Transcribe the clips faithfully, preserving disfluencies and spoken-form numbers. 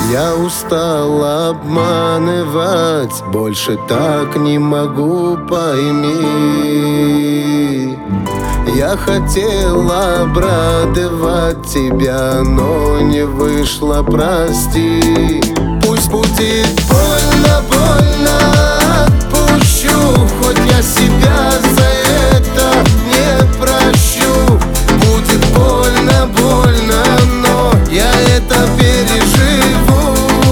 Я устал обманывать, больше так не могу, пойми. Я хотел обрадовать тебя, но не вышло, прости. Пусть будет больно, больно, отпущу, хоть я себя за это не прощу. Будет больно, больно, но я это переживу.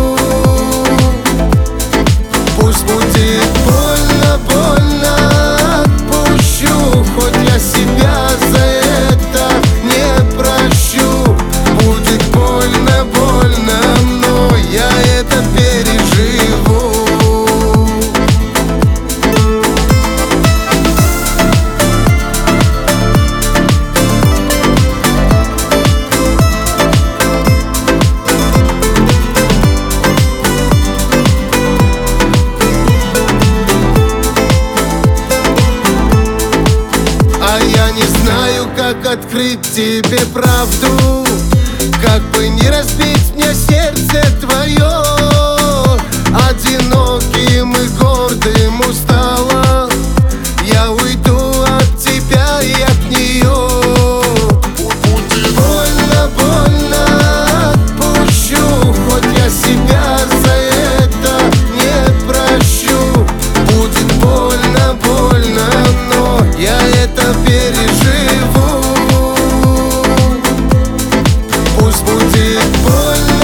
Пусть будет больно, больно, отпущу, хоть я себя за это не прощу. Будет больно, больно, но я это переживу. Я не знаю, как открыть тебе правду, как бы не разбить мне сердце твое. Одиноким и гордым устала, я уйду от тебя и от нее. Больно, больно, отпущу, хоть я себя за это не прощу. Будет больно, больно, но я это переживу. Пусть будет больно.